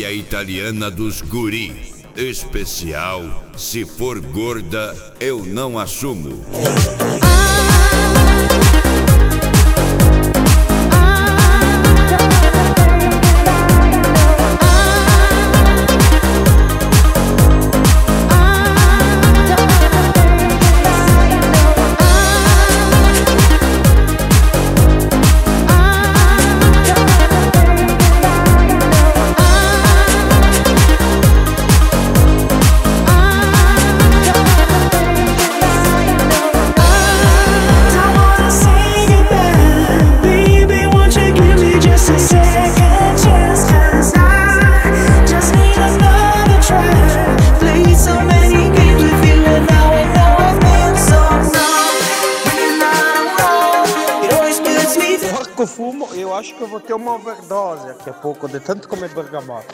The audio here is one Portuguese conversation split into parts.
Família italiana dos guri. Especial, se for gorda, eu não assumo. Eu fumo, eu acho que eu vou ter uma overdose daqui a pouco, de tanto comer bergamota.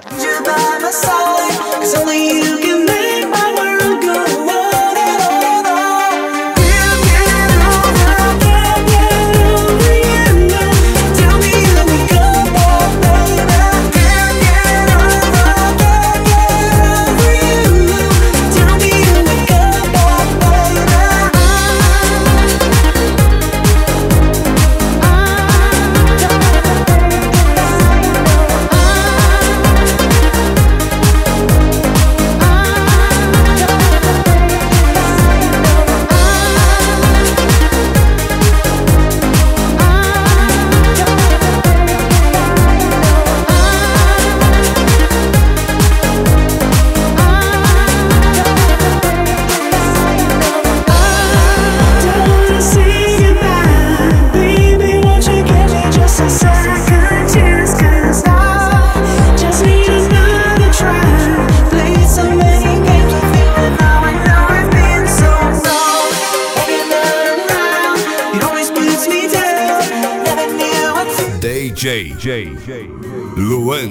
DJ Luan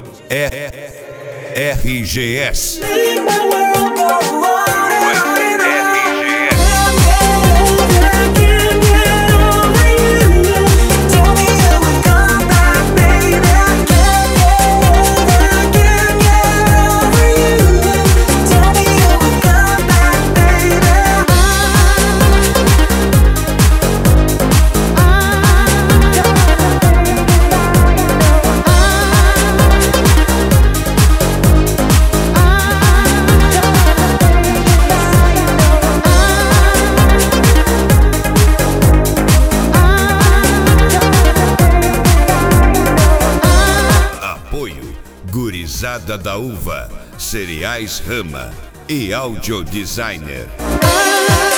RGS. Gurizada da Uva, Cereais Rama e Audio Designer.